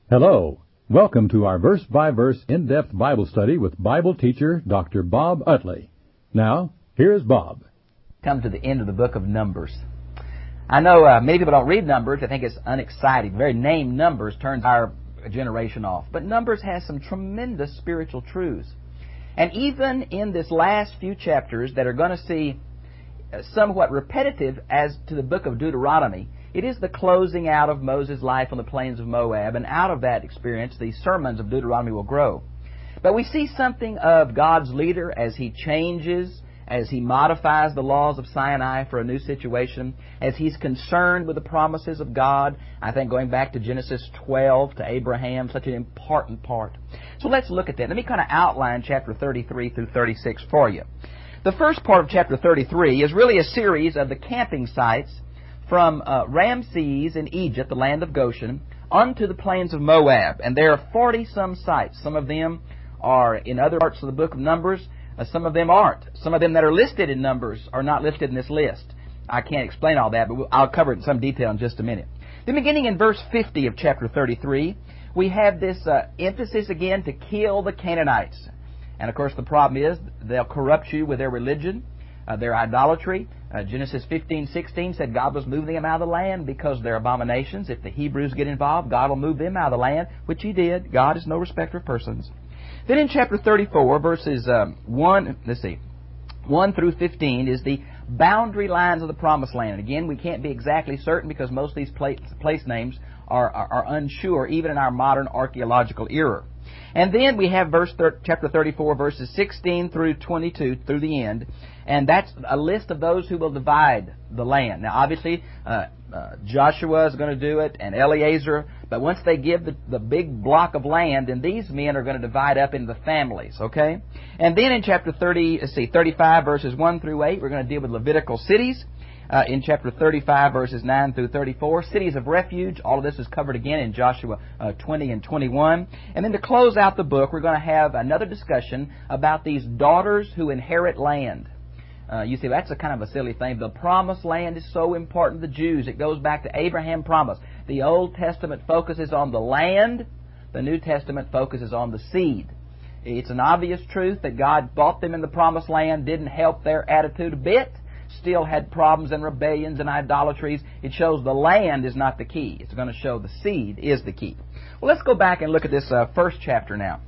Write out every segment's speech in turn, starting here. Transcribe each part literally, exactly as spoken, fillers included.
Hello. Welcome to our verse-by-verse in-depth Bible study with Bible teacher Doctor Bob Utley. Now, here's Bob. Come to the end of the book of Numbers. I know uh, many people don't read Numbers. They think it's unexciting. The very name Numbers turns our generation off. But Numbers has some tremendous spiritual truths. And even in this last few chapters that are going to see somewhat repetitive as to the book of Deuteronomy, it is the closing out of Moses' life on the plains of Moab, and out of that experience, the sermons of Deuteronomy will grow. But we see something of God's leader as He changes, as He modifies the laws of Sinai for a new situation, as He's concerned with the promises of God. I think going back to Genesis twelve to Abraham, such an important part. So let's look at that. Let me kind of outline chapter thirty-three through thirty-six for you. The first part of chapter thirty-three is really a series of the camping sites from uh, Ramses in Egypt, the land of Goshen, onto the plains of Moab. And there are forty-some sites. Some of them are in other parts of the book of Numbers. Uh, some of them aren't. Some of them that are listed in Numbers are not listed in this list. I can't explain all that, but we'll, I'll cover it in some detail in just a minute. Then beginning in verse fifty of chapter thirty-three, we have this uh, emphasis again to kill the Canaanites. And of course the problem is they'll corrupt you with their religion, uh, their idolatry. Uh, Genesis fifteen sixteen said God was moving them out of the land because of their abominations. If the Hebrews get involved, God will move them out of the land, which He did. God is no respecter of persons. Then in chapter thirty-four, verses um, one, let's see, one through fifteen is the boundary lines of the Promised Land. Again, we can't be exactly certain because most of these place, place names are, are, are unsure, even in our modern archaeological era. And then we have verse thir- chapter thirty-four, verses sixteen through twenty-two, through the end. And that's a list of those who will divide the land. Now, obviously, uh, uh, Joshua is going to do it, and Eleazar. But once they give the, the big block of land, then these men are going to divide up into the families, okay? And then in chapter thirty, let's see, thirty-five, verses one through eight, we're going to deal with Levitical cities. Uh, in chapter thirty-five, verses nine through thirty-four, cities of refuge. All of this is covered again in Joshua uh, twenty and twenty-one. And then to close out the book, we're going to have another discussion about these daughters who inherit land. Uh, you see, that's a kind of a silly thing. The promised land is so important to the Jews. It goes back to Abraham's promise. The Old Testament focuses on the land. The New Testament focuses on the seed. It's an obvious truth that God bought them in the promised land, didn't help their attitude a bit, still had problems and rebellions and idolatries. It shows the land is not the key. It's going to show the seed is the key. Well, let's go back and look at this uh, first chapter now.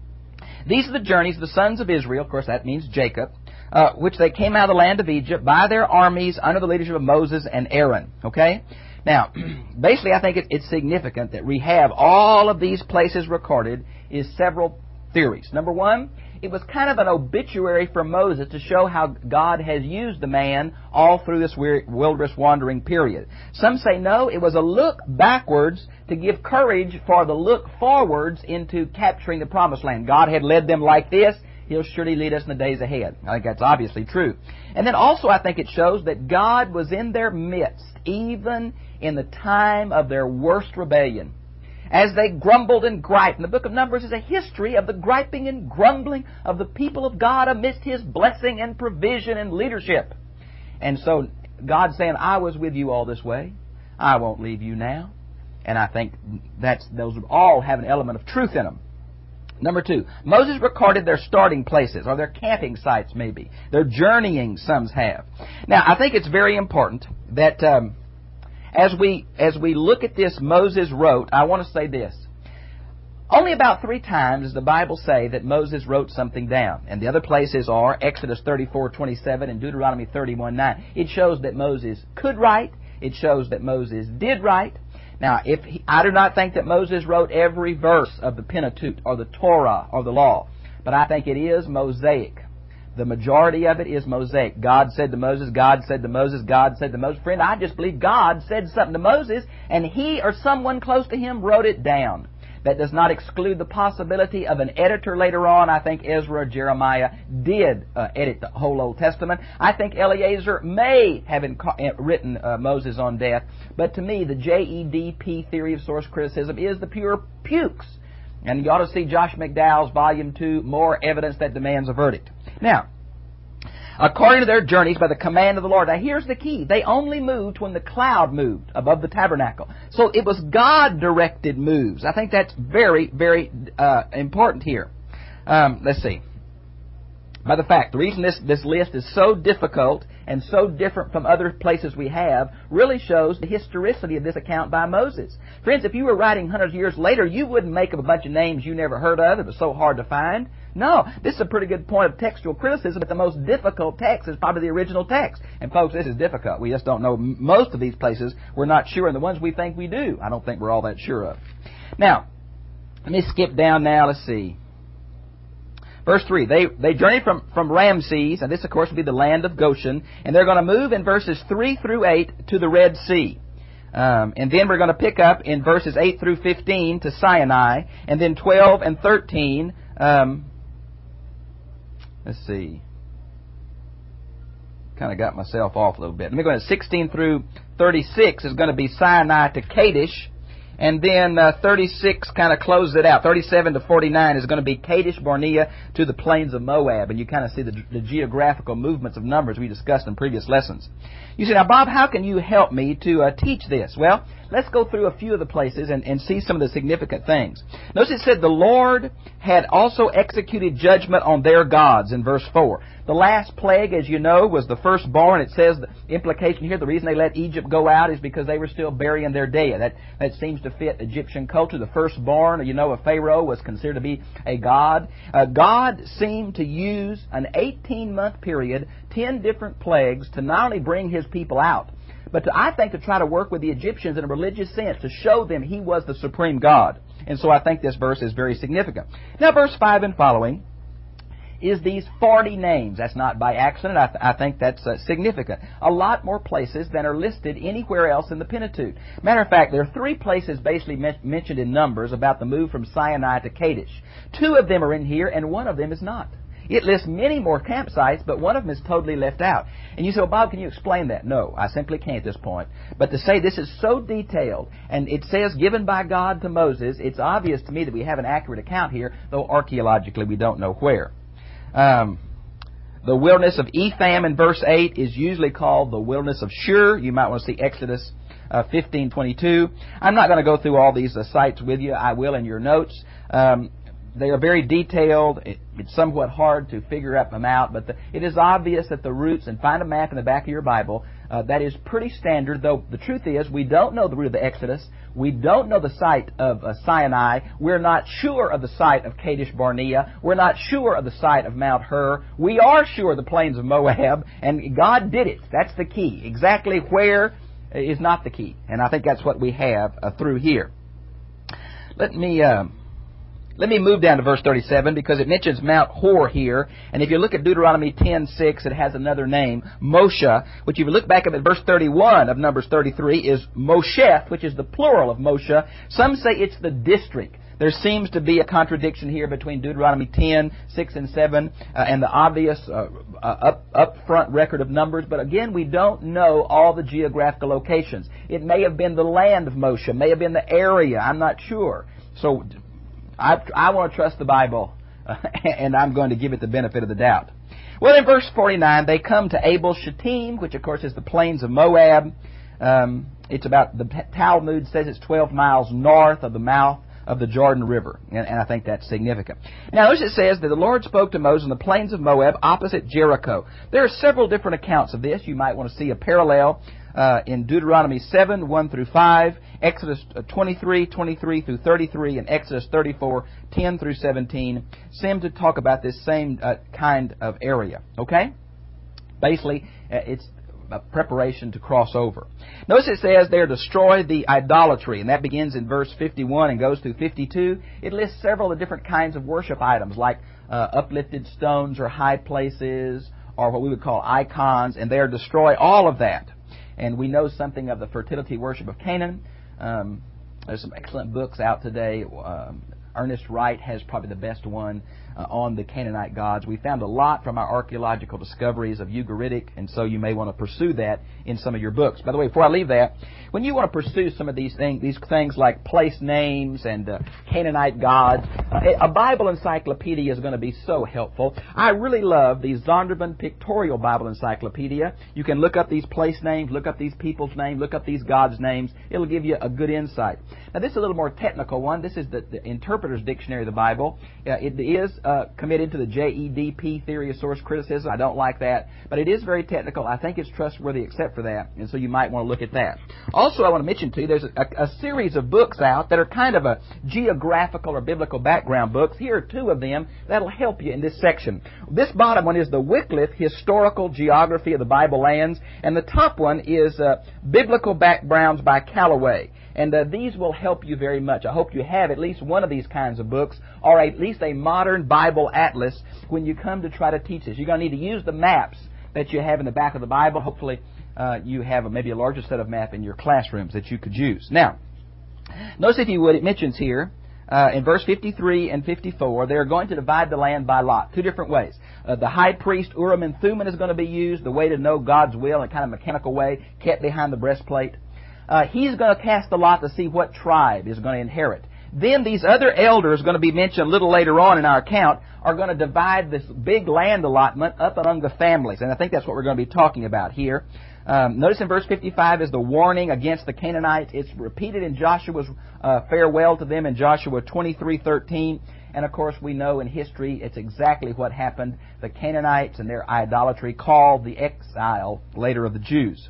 These are the journeys of the sons of Israel. Of course, that means Jacob. Uh, which they came out of the land of Egypt by their armies under the leadership of Moses and Aaron. Okay? Now, basically I think it, it's significant that we have all of these places recorded is several theories. Number one, it was kind of an obituary for Moses to show how God has used the man all through this wilderness wandering period. Some say no, it was a look backwards to give courage for the look forwards into capturing the promised land. God had led them like this. He'll surely lead us in the days ahead. I think that's obviously true. And then also I think it shows that God was in their midst, even in the time of their worst rebellion. As they grumbled and griped. And the book of Numbers is a history of the griping and grumbling of the people of God amidst His blessing and provision and leadership. And so God's saying, I was with you all this way. I won't leave you now. And I think that's those all have an element of truth in them. Number two, Moses recorded their starting places, or their camping sites maybe. Their journeying, some have. Now, I think it's very important that um, as we as we look at this Moses wrote, I want to say this. Only about three times does the Bible say that Moses wrote something down. And the other places are Exodus thirty-four twenty-seven and Deuteronomy thirty-one nine. It shows that Moses could write. It shows that Moses did write. Now, if he, I do not think that Moses wrote every verse of the Pentateuch or the Torah or the law, but I think it is Mosaic. The majority of it is Mosaic. God said to Moses, God said to Moses, God said to Moses. Friend, I just believe God said something to Moses, and he or someone close to him wrote it down. That does not exclude the possibility of an editor later on. I think Ezra or Jeremiah did uh, edit the whole Old Testament. I think Eleazar may have inca- written uh, Moses on death. But to me, the J E D P theory of source criticism is the pure pukes. And you ought to see Josh McDowell's Volume two, More Evidence That Demands a Verdict. Now, according to their journeys by the command of the Lord. Now here's the key. They only moved when the cloud moved above the tabernacle. So it was God-directed moves. I think that's very, very uh, important here. Um, let's see. By the fact, the reason this, this list is so difficult and so different from other places we have really shows the historicity of this account by Moses. Friends, if you were writing hundreds of years later, you wouldn't make up a bunch of names you never heard of. It was so hard to find. No, this is a pretty good point of textual criticism, but the most difficult text is probably the original text. And folks, this is difficult. We just don't know. Most of these places we're not sure, and the ones we think we do, I don't think we're all that sure of. Now, let me skip down now. Let's see. Verse three, they, they journeyed from, from Ramses, and this, of course, will be the land of Goshen, and they're going to move in verses three through eight to the Red Sea. Um, and then we're going to pick up in verses eight through fifteen to Sinai, and then twelve and thirteen, um, let's see, kind of got myself off a little bit. Let me go ahead. sixteen through thirty-six is going to be Sinai to Kadesh. And then uh, thirty-six kind of closes it out. thirty-seven to forty-nine is going to be Kadesh Barnea to the plains of Moab. And you kind of see the, the geographical movements of numbers we discussed in previous lessons. You say, now, Bob, how can you help me to uh, teach this? Well, let's go through a few of the places and, and see some of the significant things. Notice it said the Lord had also executed judgment on their gods in verse four. The last plague, as you know, was the firstborn. It says the implication here, the reason they let Egypt go out is because they were still burying their dead. That, that seems to fit Egyptian culture. The firstborn, you know, of Pharaoh was considered to be a god. Uh, God seemed to use an eighteen-month period, ten different plagues, to not only bring His people out, but to, I think, to try to work with the Egyptians in a religious sense, to show them He was the supreme God. And so I think this verse is very significant. Now, verse five and following is these forty names. That's not by accident. I, th- I think that's uh, significant. A lot more places than are listed anywhere else in the Pentateuch. Matter of fact, there are three places basically men- mentioned in Numbers about the move from Sinai to Kadesh. Two of them are in here, and one of them is not. It lists many more campsites, but one of them is totally left out. And you say, well, Bob, can you explain that? No, I simply can't at this point. But to say this is so detailed, and it says given by God to Moses, it's obvious to me that we have an accurate account here, though archaeologically we don't know where. Um, the wilderness of Etham in verse eight is usually called the wilderness of Shur. You might want to see Exodus uh, fifteen twenty-two. I'm not going to go through all these uh, sites with you. I will in your notes. Um, They are very detailed. It, it's somewhat hard to figure them out, but the, it is obvious that the routes, and find a map in the back of your Bible, uh, that is pretty standard, though the truth is we don't know the route of the Exodus. We don't know the site of uh, Sinai. We're not sure of the site of Kadesh Barnea. We're not sure of the site of Mount Hur. We are sure of the plains of Moab, and God did it. That's the key. Exactly where is not the key, and I think that's what we have uh, through here. Let me... Uh, Let me move down to verse thirty-seven because it mentions Mount Hor here. And if you look at Deuteronomy ten six, it has another name, Moshe, which if you look back up at verse thirty-one of Numbers thirty-three is Mosheth, which is the plural of Moshe. Some say it's the district. There seems to be a contradiction here between Deuteronomy ten six and seven uh, and the obvious uh, uh, up, up front record of Numbers. But again, we don't know all the geographical locations. It may have been the land of Moshe, may have been the area. I'm not sure. So I, I want to trust the Bible, uh, and I'm going to give it the benefit of the doubt. Well, in verse forty-nine, they come to Abel Shittim, which, of course, is the plains of Moab. Um, it's about, the Talmud says it's twelve miles north of the mouth of the Jordan River, and, and I think that's significant. Now, notice it says that the Lord spoke to Moses in the plains of Moab opposite Jericho. There are several different accounts of this. You might want to see a parallel uh, in Deuteronomy seven, one through five, Exodus twenty-three, twenty-three through thirty-three, and Exodus thirty-four, ten through seventeen seem to talk about this same uh, kind of area. Okay? Basically, uh, it's a preparation to cross over. Notice it says there, destroy the idolatry, and that begins in verse fifty-one and goes through fifty-two. It lists several of the different kinds of worship items, like uh, uplifted stones or high places, or what we would call icons, and they are destroy all of that. And we know something of the fertility worship of Canaan. Um, there's some excellent books out today. Um, Ernest Wright has probably the best one uh, on the Canaanite gods. We found a lot from our archaeological discoveries of Ugaritic, and so you may want to pursue that in some of your books. By the way, before I leave that, when you want to pursue some of these things, these things like place names and uh, Canaanite gods, uh, a Bible encyclopedia is going to be so helpful. I really love the Zondervan Pictorial Bible Encyclopedia. You can look up these place names, look up these people's names, look up these gods' names. It'll give you a good insight. Now, this is a little more technical one. This is the, the Interpreter's Dictionary of the Bible. Uh, it is uh, committed to the J E D P theory of source criticism. I don't like that, but it is very technical. I think it's trustworthy except for that, and so you might want to look at that. Also, I want to mention to you, there's a, a series of books out that are kind of a geographical or biblical background books. Here are two of them that'll help you in this section. This bottom one is the Wycliffe Historical Geography of the Bible Lands, and the top one is uh, Biblical Backgrounds by Callaway. And uh, these will help you very much. I hope you have at least one of these kinds of books, or at least a modern Bible atlas when you come to try to teach this. You're going to need to use the maps that you have in the back of the Bible. Hopefully uh, you have a, maybe a larger set of maps in your classrooms that you could use. Now, notice if you would, it mentions here, uh, in verse fifty-three and fifty-four, they're going to divide the land by lot, two different ways. Uh, the high priest Urim and Thummim is going to be used, the way to know God's will in a kind of mechanical way, kept behind the breastplate. Uh, he's going to cast the lot to see what tribe is going to inherit. Then these other elders, going to be mentioned a little later on in our account, are going to divide this big land allotment up among the families. And I think that's what we're going to be talking about here. Um, notice in verse fifty-five is the warning against the Canaanites. It's repeated in Joshua's uh, farewell to them in Joshua twenty-three thirteen. And of course we know in history it's exactly what happened. The Canaanites and their idolatry called the exile later of the Jews.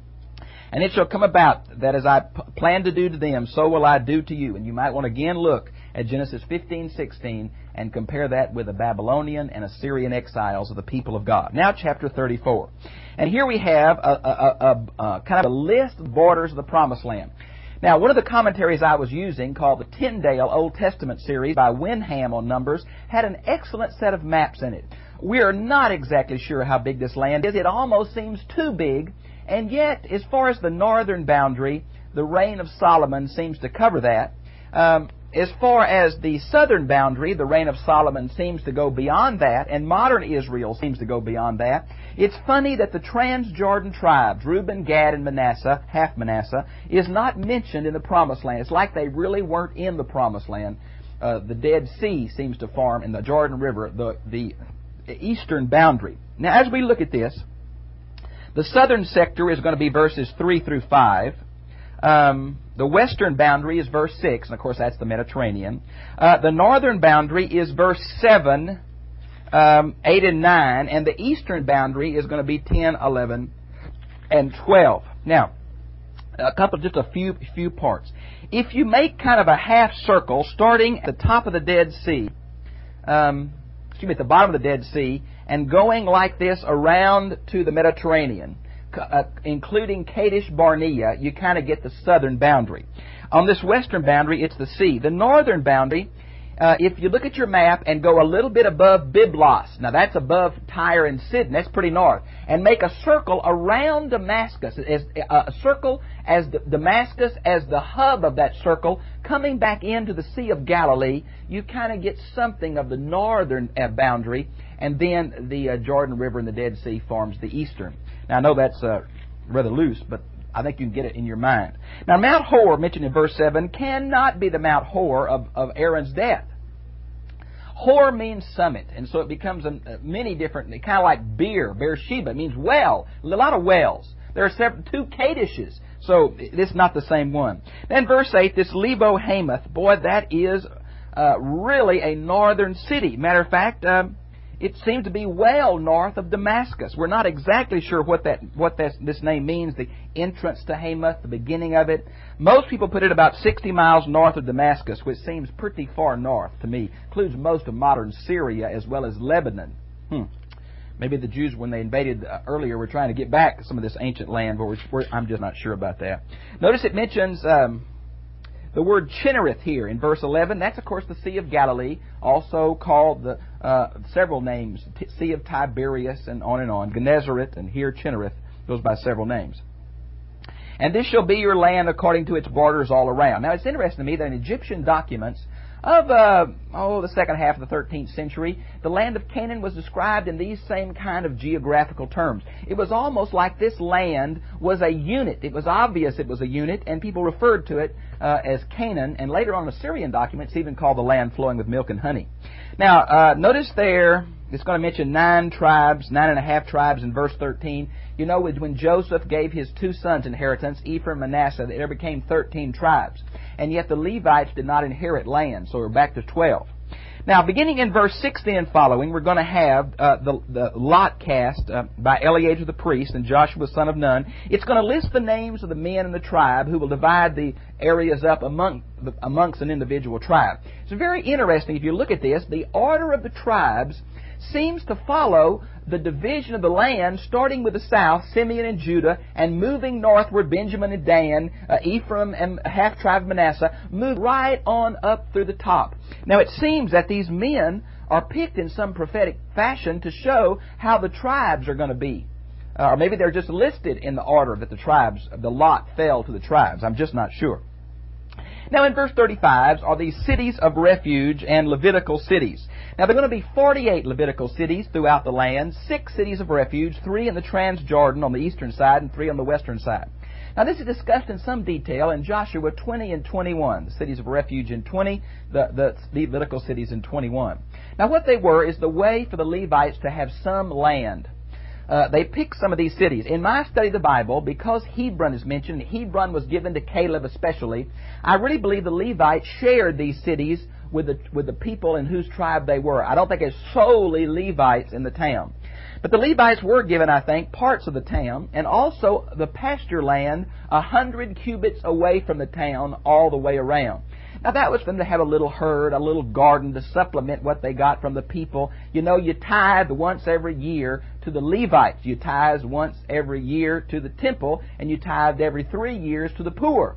And it shall come about that as I p- plan to do to them, so will I do to you. And you might want to again look at Genesis fifteen sixteen and compare that with the Babylonian and Assyrian exiles of the people of God. Now chapter thirty-four. And here we have a, a, a, a kind of a list of borders of the Promised Land. Now, one of the commentaries I was using, called the Tyndale Old Testament series by Wenham on Numbers, had an excellent set of maps in it. We are not exactly sure how big this land is. It almost seems too big. And yet, as far as the northern boundary, the reign of Solomon seems to cover that. Um, as far as the southern boundary, the reign of Solomon seems to go beyond that, and modern Israel seems to go beyond that. It's funny that the Transjordan tribes, Reuben, Gad, and Manasseh, half Manasseh, is not mentioned in the Promised Land. It's like they really weren't in the Promised Land. Uh, the Dead Sea seems to form in the Jordan River, the, the eastern boundary. Now, as we look at this, the southern sector is going to be verses three through five. Um, the western boundary is verse six, and of course that's the Mediterranean. Uh, the northern boundary is verse seven, um, eight, and nine, and the eastern boundary is going to be ten, eleven, and twelve. Now, a couple, just a few, few parts. If you make kind of a half circle starting at the top of the Dead Sea, um, excuse me, at the bottom of the Dead Sea, and going like this around to the Mediterranean, uh, including Kadesh Barnea, you kind of get the southern boundary. On this western boundary, it's the sea. The northern boundary, uh, if you look at your map and go a little bit above Byblos, now that's above Tyre and Sidon, that's pretty north, and make a circle around Damascus, as, uh, a circle as the, Damascus as the hub of that circle, coming back into the Sea of Galilee, you kind of get something of the northern uh, boundary, and then the uh, Jordan River and the Dead Sea forms the eastern. Now, I know that's uh, rather loose, but I think you can get it in your mind. Now, Mount Hor, mentioned in verse seven, cannot be the Mount Hor of, of Aaron's death. Hor means summit, and so it becomes a, a many different, kind of like Beer, Beersheba. It means well, a lot of wells. There are several, two Kadeshes, so this is not the same one. Then verse eight, this Lebo Hamath, boy, that is uh, really a northern city. Matter of fact, um, it seems to be well north of Damascus. We're not exactly sure what that what this, this name means, the entrance to Hamath, the beginning of it. Most people put it about sixty miles north of Damascus, which seems pretty far north to me. Includes most of modern Syria as well as Lebanon. Hmm. Maybe the Jews, when they invaded uh, earlier, were trying to get back some of this ancient land, but we're, we're, I'm just not sure about that. Notice it mentions um, the word Chinnereth here in verse eleven. That's, of course, the Sea of Galilee, also called the uh, several names, T- Sea of Tiberias, and on and on. Gennesaret, and here Chinnereth goes by several names. And this shall be your land according to its borders all around. Now, it's interesting to me that in Egyptian documents, of, uh, oh, the second half of the thirteenth century, the land of Canaan was described in these same kind of geographical terms. It was almost like this land was a unit. It was obvious it was a unit, and people referred to it uh, as Canaan, and later on Assyrian documents even called the land flowing with milk and honey. Now, uh, notice there, it's going to mention nine tribes, nine and a half tribes in verse thirteen. You know, when Joseph gave his two sons inheritance, Ephraim and Manasseh, there became thirteen tribes. And yet the Levites did not inherit land, so we're back to twelve. Now, beginning in verse sixteen and following, we're going to have uh, the, the lot cast uh, by Eleazar the priest and Joshua son of Nun. It's going to list the names of the men in the tribe who will divide the areas up among the, amongst an individual tribe. It's very interesting, if you look at this, the order of the tribes seems to follow the division of the land, starting with the south, Simeon and Judah, and moving northward, Benjamin and Dan, uh, Ephraim and half tribe of Manasseh, move right on up through the top. Now it seems that these men are picked in some prophetic fashion to show how the tribes are going to be. Uh, or maybe they're just listed in the order that the tribes, the lot fell to the tribes. I'm just not sure. Now in verse thirty-five are these cities of refuge and Levitical cities. Now there are going to be forty-eight Levitical cities throughout the land, six cities of refuge, three in the Transjordan on the eastern side and three on the western side. Now this is discussed in some detail in Joshua twenty and twenty-one, the cities of refuge in twenty, the, the Levitical cities in twenty-one. Now what they were is the way for the Levites to have some land. Uh, they picked some of these cities. In my study of the Bible, because Hebron is mentioned, Hebron was given to Caleb especially, I really believe the Levites shared these cities with the, with the people in whose tribe they were. I don't think it's solely Levites in the town. But the Levites were given, I think, parts of the town and also the pasture land a hundred cubits away from the town all the way around. Now that was for them to have a little herd, a little garden to supplement what they got from the people. You know, you tithe once every year to the Levites. You tithe once every year to the temple, and you tithed every three years to the poor.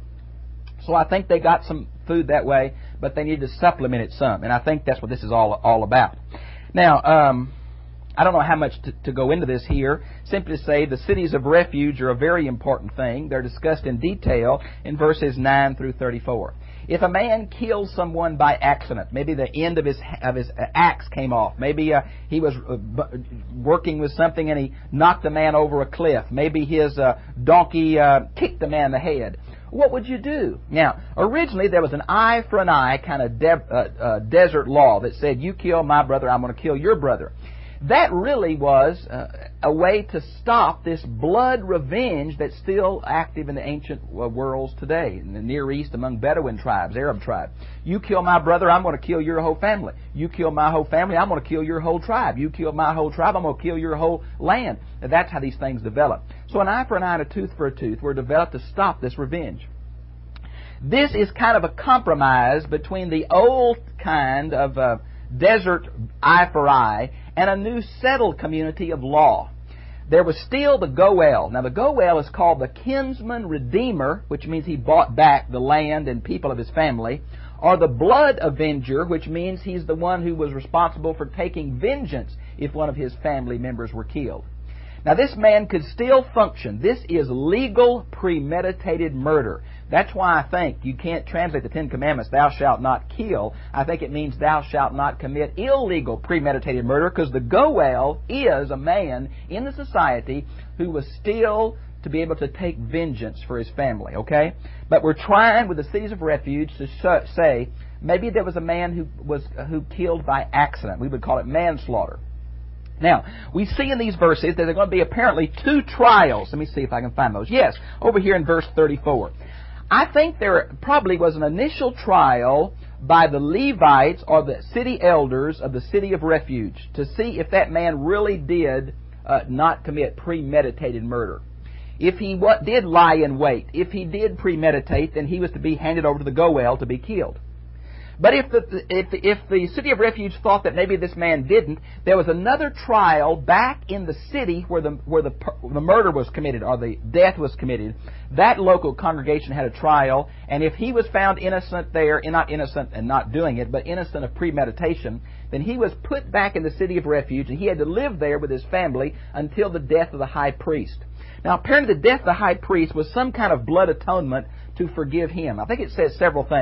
So I think they got some food that way, but they needed to supplement it some. And I think that's what this is all, all about. Now, um, I don't know how much to, to go into this here. Simply to say the cities of refuge are a very important thing. They're discussed in detail in verses nine through thirty-four. If a man kills someone by accident, maybe the end of his of his axe came off, maybe uh, he was uh, b- working with something and he knocked the man over a cliff, maybe his uh, donkey uh, kicked the man in the head, what would you do? Now, originally there was an eye for an eye kind of de- uh, uh, desert law that said, you kill my brother, I'm going to kill your brother. That really was uh, a way to stop this blood revenge that's still active in the ancient uh, worlds today, in the Near East among Bedouin tribes, Arab tribes. You kill my brother, I'm going to kill your whole family. You kill my whole family, I'm going to kill your whole tribe. You kill my whole tribe, I'm going to kill your whole land. And that's how these things develop. So an eye for an eye and a tooth for a tooth were developed to stop this revenge. This is kind of a compromise between the old kind of uh, desert eye for eye and a new settled community of law. There was still the Goel. Now the Goel is called the kinsman redeemer, which means he bought back the land and people of his family, or the blood avenger, which means he's the one who was responsible for taking vengeance if one of his family members were killed. Now this man could still function. This is legal premeditated murder. That's why I think you can't translate the Ten Commandments, thou shalt not kill. I think it means thou shalt not commit illegal premeditated murder, because the Goel is a man in the society who was still to be able to take vengeance for his family, okay? But we're trying with the cities of refuge to say maybe there was a man who was who killed by accident. We would call it manslaughter. Now, we see in these verses that there are going to be apparently two trials. Let me see if I can find those. Yes, over here in verse thirty-four. I think there probably was an initial trial by the Levites or the city elders of the city of refuge to see if that man really did uh, not commit premeditated murder. If he what, did lie in wait, if he did premeditate, then he was to be handed over to the Goel to be killed. But if the, if, the, if the city of refuge thought that maybe this man didn't, there was another trial back in the city where the where the the murder was committed or the death was committed. That local congregation had a trial, and if he was found innocent there, not innocent and not doing it, but innocent of premeditation, then he was put back in the city of refuge, and he had to live there with his family until the death of the high priest. Now, apparently the death of the high priest was some kind of blood atonement to forgive him. I think it says several things.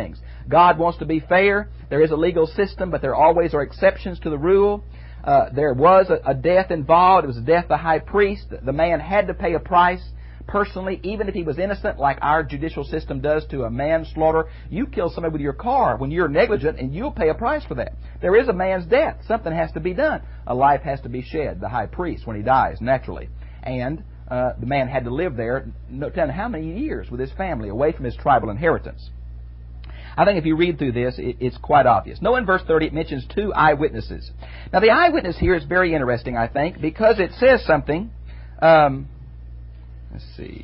God wants to be fair. There is a legal system, but there always are exceptions to the rule. Uh, there was a, a death involved. It was the death of the high priest. The man had to pay a price personally, even if he was innocent, like our judicial system does to a manslaughter. You kill somebody with your car when you're negligent, and you'll pay a price for that. There is a man's death. Something has to be done. A life has to be shed, the high priest, when he dies, naturally. And uh, the man had to live there, no telling how many years with his family, away from his tribal inheritance. I think if you read through this, it, it's quite obvious. Note in verse thirty, it mentions two eyewitnesses. Now, the eyewitness here is very interesting, I think, because it says something. Um, let's see.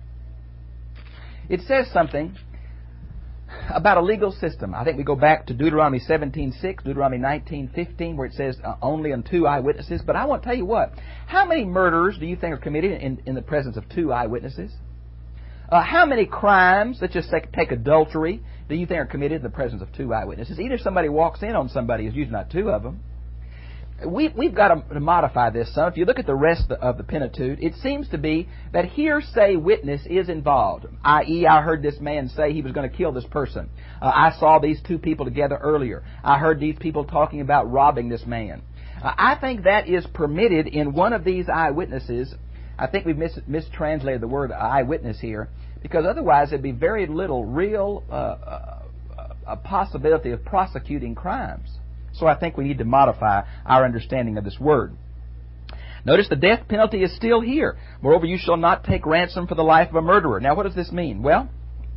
It says something about a legal system. I think we go back to Deuteronomy seventeen six, Deuteronomy nineteen fifteen, where it says uh, only on two eyewitnesses. But I want to tell you what. How many murders do you think are committed in, in the presence of two eyewitnesses? Uh, how many crimes, let's just take, take adultery, do you think are committed in the presence of two eyewitnesses? Even if somebody walks in on somebody, it's usually not two of them. We, we've got to modify this some. If you look at the rest of the Pentateuch, it seems to be that hearsay witness is involved, that is, I heard this man say he was going to kill this person. Uh, I saw these two people together earlier. I heard these people talking about robbing this man. Uh, I think that is permitted in one of these eyewitnesses. I think we've mis- mistranslated the word eyewitness here, because otherwise there'd be very little real uh, uh, a possibility of prosecuting crimes. So I think we need to modify our understanding of this word. Notice the death penalty is still here. Moreover, you shall not take ransom for the life of a murderer. Now, what does this mean? Well,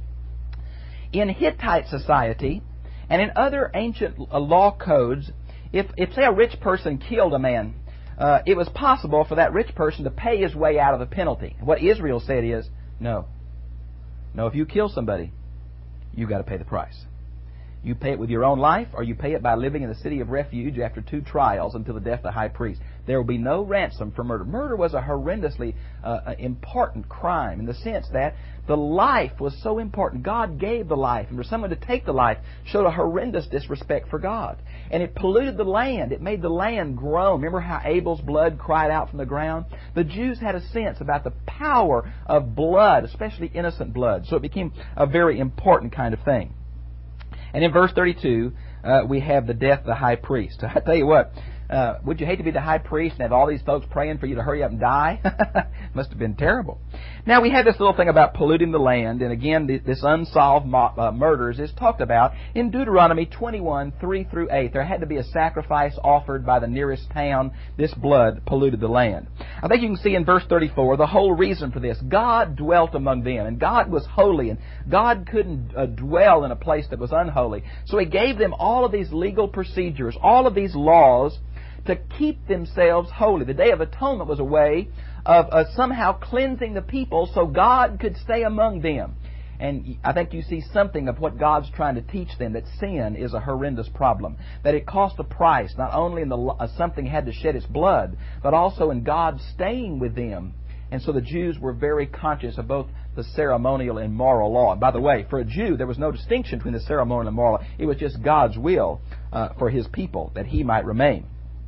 in Hittite society and in other ancient law codes, if, if say, a rich person killed a man, Uh, it was possible for that rich person to pay his way out of the penalty. What Israel said is, no. No, if you kill somebody, you've got to pay the price. You pay it with your own life, or you pay it by living in the city of refuge after two trials until the death of the high priest. There will be no ransom for murder. Murder was a horrendously uh, important crime in the sense that the life was so important. God gave the life, and for someone to take the life showed a horrendous disrespect for God. And it polluted the land. It made the land groan. Remember how Abel's blood cried out from the ground? The Jews had a sense about the power of blood, especially innocent blood. So it became a very important kind of thing. And in verse thirty-two, uh, we have the death of the high priest. I tell you what, uh, would you hate to be the high priest and have all these folks praying for you to hurry up and die? Must have been terrible. Now, we have this little thing about polluting the land, and again, this unsolved mo- uh, murders is talked about in Deuteronomy twenty-one, three through eight. There had to be a sacrifice offered by the nearest town. This blood polluted the land. I think you can see in verse thirty-four the whole reason for this. God dwelt among them, and God was holy, and God couldn't uh, dwell in a place that was unholy. So He gave them all of these legal procedures, all of these laws to keep themselves holy. The Day of Atonement was a way of uh, somehow cleansing the people so God could stay among them. And I think you see something of what God's trying to teach them, that sin is a horrendous problem, that it cost a price, not only in the uh, something had to shed its blood, but also in God staying with them. And so the Jews were very conscious of both the ceremonial and moral law. And by the way, for a Jew, there was no distinction between the ceremonial and moral. It was just God's will uh, for His people, that He might remain.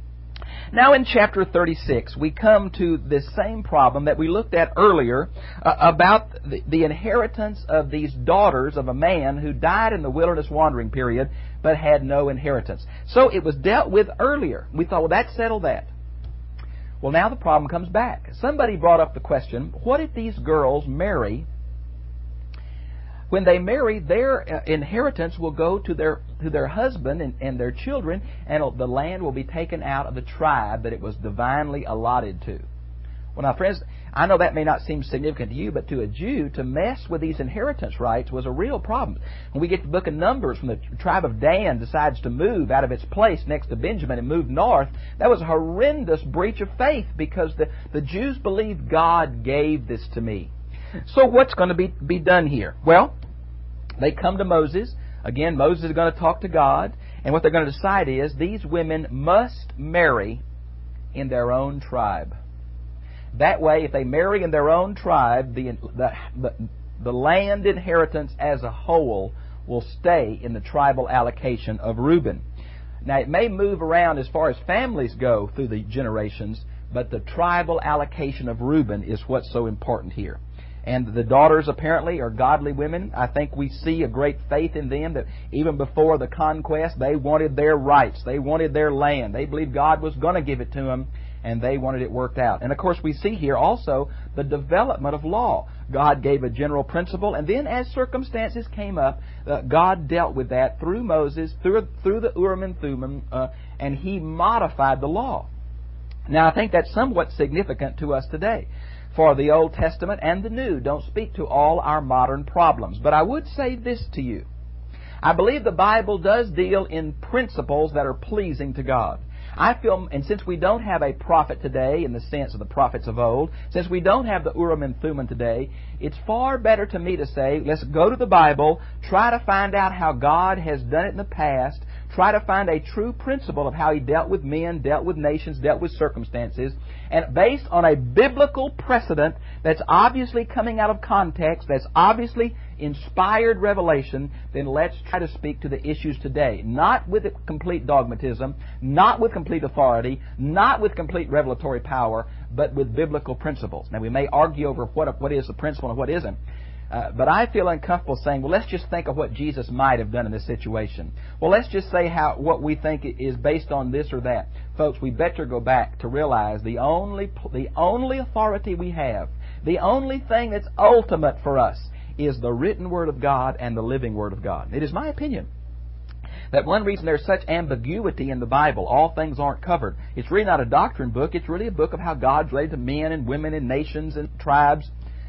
Now in chapter thirty-six, we come to this same problem that we looked at earlier uh, about the, the inheritance of these daughters of a man who died in the wilderness wandering period but had no inheritance. So it was dealt with earlier. We thought, well, that settled that. Well, now the problem comes back. Somebody brought up the question, what if these girls marry? When they marry, their inheritance will go to their to their husband and, and their children, and the land will be taken out of the tribe that it was divinely allotted to. Well, now, friends, I know that may not seem significant to you, but to a Jew, to mess with these inheritance rights was a real problem. When we get to the book of Numbers, when the tribe of Dan decides to move out of its place next to Benjamin and move north, that was a horrendous breach of faith, because the, the Jews believed God gave this to me. So what's going to be, be done here? Well, they come to Moses. Again, Moses is going to talk to God. And what they're going to decide is these women must marry in their own tribe. That way, if they marry in their own tribe, the, the, the, the land inheritance as a whole will stay in the tribal allocation of Reuben. Now, it may move around as far as families go through the generations, but the tribal allocation of Reuben is what's so important here. And the daughters apparently are godly women. I think we see a great faith in them that even before the conquest, they wanted their rights. They wanted their land. They believed God was going to give it to them, and they wanted it worked out. And of course, we see here also the development of law. God gave a general principle, and then as circumstances came up, uh, God dealt with that through Moses, through through the Urim and Thummim, uh, and He modified the law. Now, I think that's somewhat significant to us today. For the Old Testament and the New don't speak to all our modern problems. But I would say this to you. I believe the Bible does deal in principles that are pleasing to God. I feel, and since we don't have a prophet today in the sense of the prophets of old, since we don't have the Urim and Thummim today, it's far better to me to say, let's go to the Bible, try to find out how God has done it in the past, try to find a true principle of how He dealt with men, dealt with nations, dealt with circumstances, and based on a biblical precedent that's obviously coming out of context, that's obviously inspired revelation, then let's try to speak to the issues today. Not with complete dogmatism, not with complete authority, not with complete revelatory power, but with biblical principles. Now, we may argue over what, what is the principle and what isn't. Uh, but I feel uncomfortable saying, well, let's just think of what Jesus might have done in this situation. Well, let's just say how what we think is based on this or that. Folks, we better go back to realize the only the only authority we have, the only thing that's ultimate for us, is the written Word of God and the living Word of God. It is my opinion that one reason there's such ambiguity in the Bible, all things aren't covered. It's really not a doctrine book. It's really a book of how God's related to men and women and nations and tribes.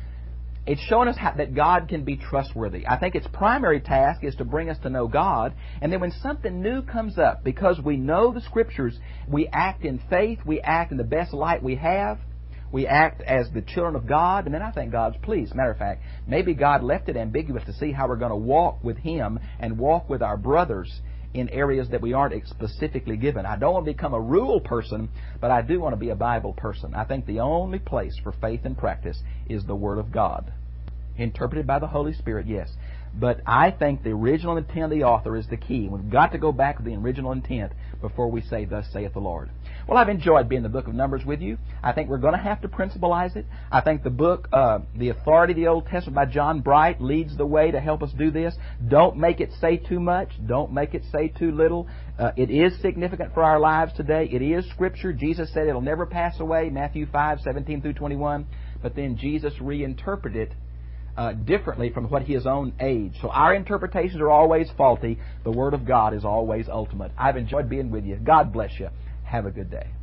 It's showing us how, that God can be trustworthy. I think its primary task is to bring us to know God. And then when something new comes up, because we know the Scriptures, we act in faith, we act in the best light we have, we act as the children of God, and then I think God's pleased. Matter of fact, maybe God left it ambiguous to see how we're going to walk with Him and walk with our brothers in areas that we aren't specifically given. I don't want to become a rule person, but I do want to be a Bible person. I think the only place for faith and practice is the Word of God. Interpreted by the Holy Spirit, yes. But I think the original intent of the author is the key. We've got to go back to the original intent before we say, thus saith the Lord. Well, I've enjoyed being in the book of Numbers with you. I think we're going to have to principalize it. I think the book, uh, The Authority of the Old Testament by John Bright leads the way to help us do this. Don't make it say too much. Don't make it say too little. Uh, it is significant for our lives today. It is Scripture. Jesus said it'll never pass away, Matthew five, seventeen through twenty-one. But then Jesus reinterpreted it Uh, differently from what his own age. So our interpretations are always faulty. The Word of God is always ultimate. I've enjoyed being with you. God bless you. Have a good day.